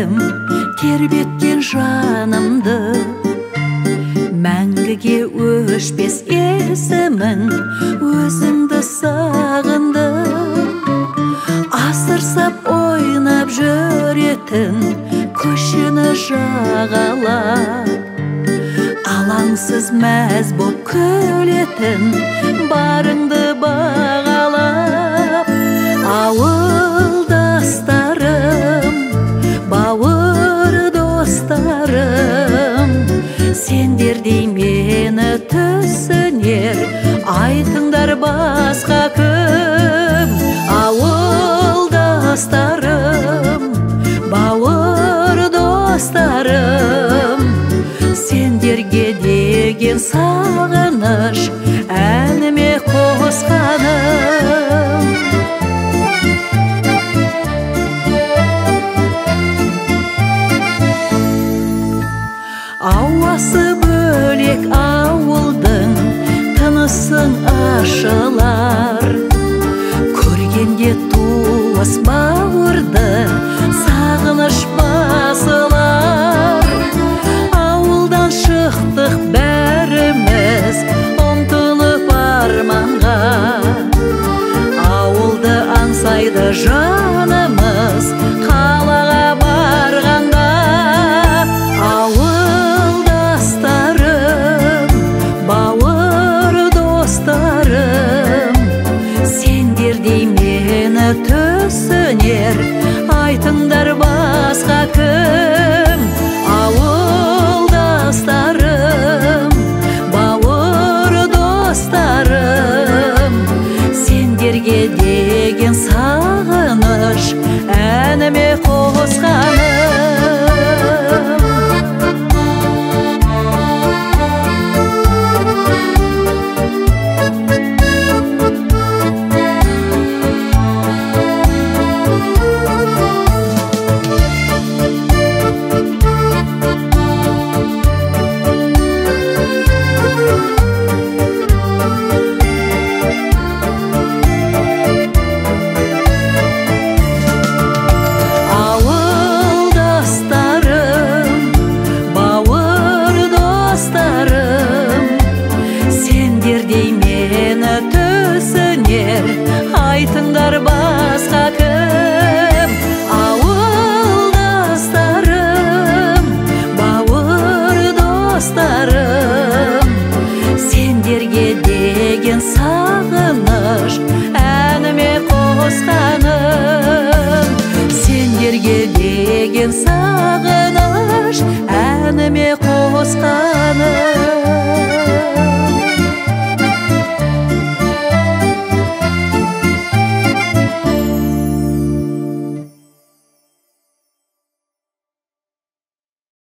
сезім тербеткен жанымды, мәңгіге өшпес есімің, өзіңді сағындым. Асырсап ойнап жүретін көшені жағалап, алаңсыз мәз боп күлетін барыңды бағалап. Ауылдастарым, бауыр достарым, сендердей мені түсінер айтыңдар басқа кім? Ауылдастарым, бауыр достарым, сендерге деген сағыныш әніме қосқаным. Ауасы бөлек ауылдың тынысың ашылар, көргенде туыс бар